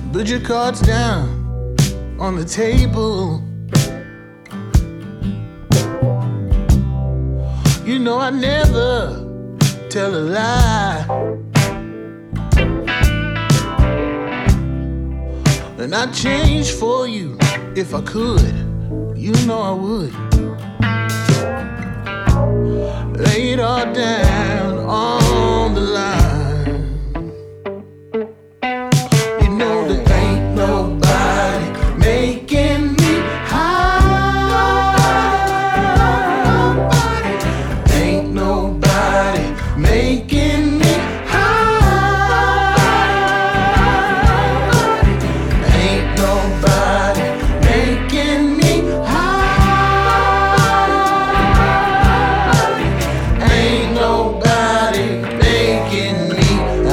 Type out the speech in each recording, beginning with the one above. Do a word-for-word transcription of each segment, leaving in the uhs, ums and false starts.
Put your cards down on the table. You know I never tell a lie, and I'd change for you if I could. You know I would. Lay it all down on the line. You know there ain't nobody making me high. Ain't nobody making me high. Ain't nobody making me high. Ain't nobody making me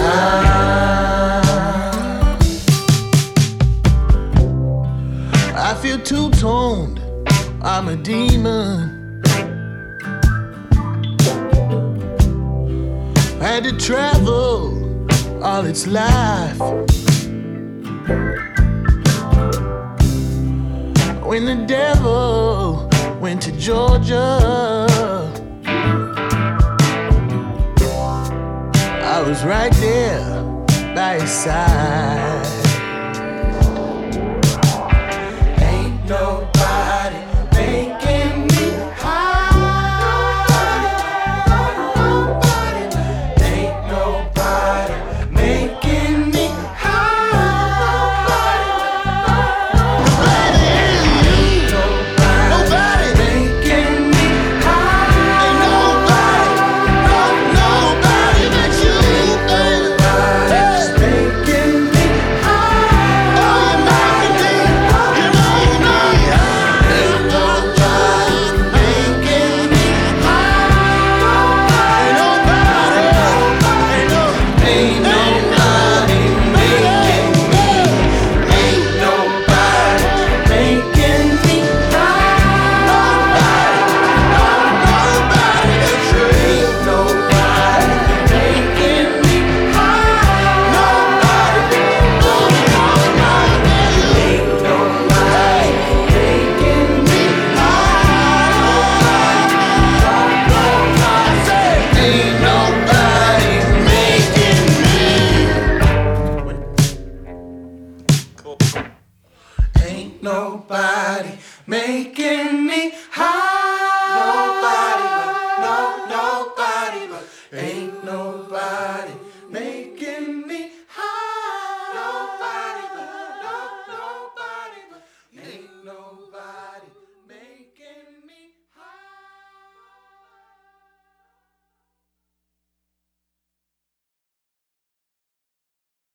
high. I feel two-toned, I'm a demon. Had to travel all its life. When the devil went to Georgia, I was right there by his side. Ain't nobody making me high. Ain't nobody making me high. Ain't nobody making me high. Ain't nobody, no, nobody but you. Nobody's making me high. Oh, you're making me, you're making me high. Ain't nobody making me high. Ain't nobody, ain't no, ain't nobody making me. Ain't nobody making me high. Nobody, no, nobody but you. Ain't nobody making me high. Nobody, no, nobody but you. Ain't nobody making me high. I said, ain't nobody making me. Ain't nobody making me high. Nobody but, no, nobody but, ain't nobody.